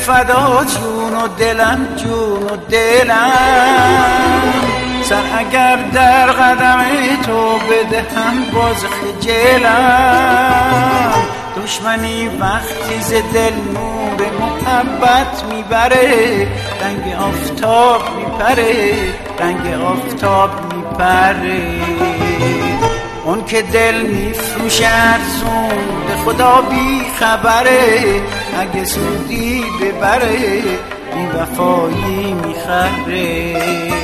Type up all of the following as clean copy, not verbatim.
فدا جون و دلم جون و دلم سر اگر در قدم تو بدهم باز خجلم دشمنی وقتی ز دل نور محبت میبره رنگ آفتاب میپره رنگ آفتاب میپره اون که دل میفروشه ارزون به خدا بی خبره اگه سودی ببره بی وفایی میخره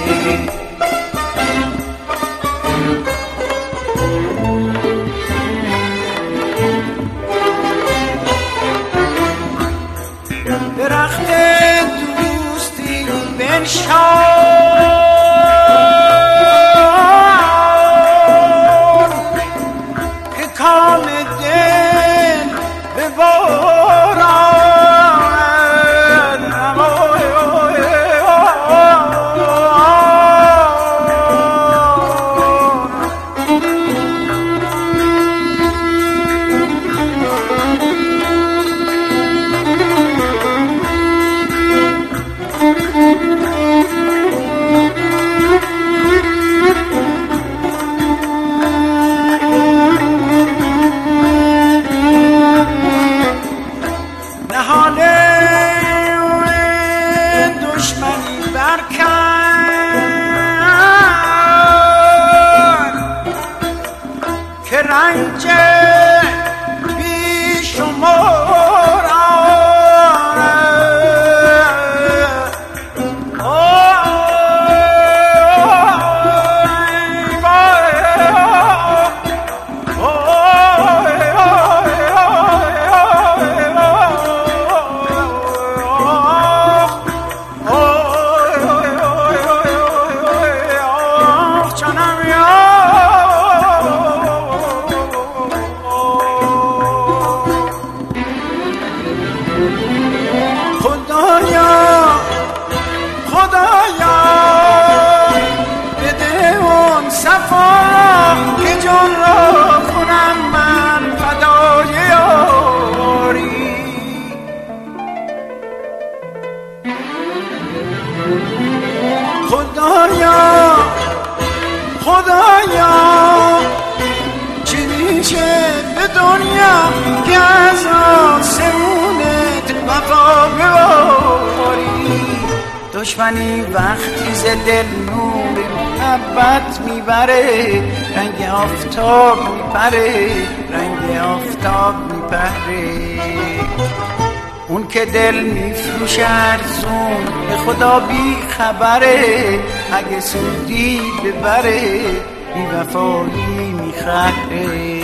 درخت دوستی بنشان که کام دل ببارد دشمنی برکن که رنج بی شمار خدایا بده اون صفا که جان را کنم من فدای یاری خدایا چی میشه به دنیا که از آسمونت وفا بباری دشمنی وقتی ز دل نور محبت میبره رنگ آفتاب میپره رنگ آفتاب میپره اون که دل میفروشه ارزون به خدا بی خبره اگه سودی ببره بی وفایی میخره